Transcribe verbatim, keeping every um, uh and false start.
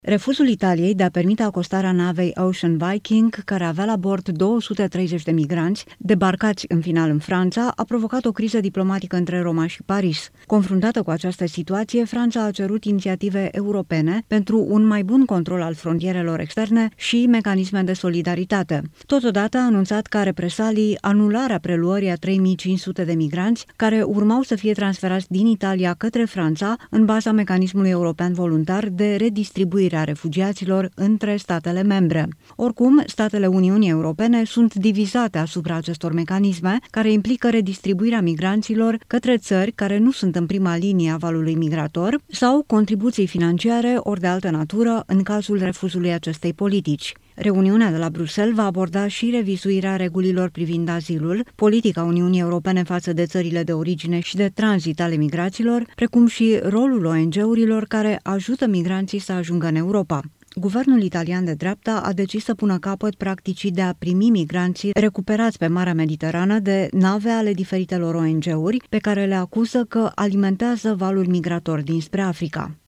Refuzul Italiei de a permite acostarea navei Ocean Viking, care avea la bord două sute treizeci de migranți, debarcați în final în Franța, a provocat o criză diplomatică între Roma și Paris. Confruntată cu această situație, Franța a cerut inițiative europene pentru un mai bun control al frontierelor externe și mecanisme de solidaritate. Totodată a anunțat ca represalii anularea preluării a trei mii cinci sute de migranți care urmau să fie transferați din Italia către Franța în baza mecanismului european voluntar de redistribuire a refugiaților între statele membre. Oricum, statele Uniunii Europene sunt divizate asupra acestor mecanisme, care implică redistribuirea migranților către țări care nu sunt în prima linie a valului migrator sau contribuții financiare ori de altă natură în cazul refuzului acestei politici. Reuniunea de la Bruxelles va aborda și revizuirea regulilor privind azilul, politica Uniunii Europene față de țările de origine și de tranzit ale migraților, precum și rolul O N G-urilor care ajută migranții să ajungă în Europa. Guvernul italian de dreapta a decis să pună capăt practicii de a primi migranții recuperați pe Marea Mediterană de nave ale diferitelor O N G-uri, pe care le acuză că alimentează valul migrator dinspre Africa.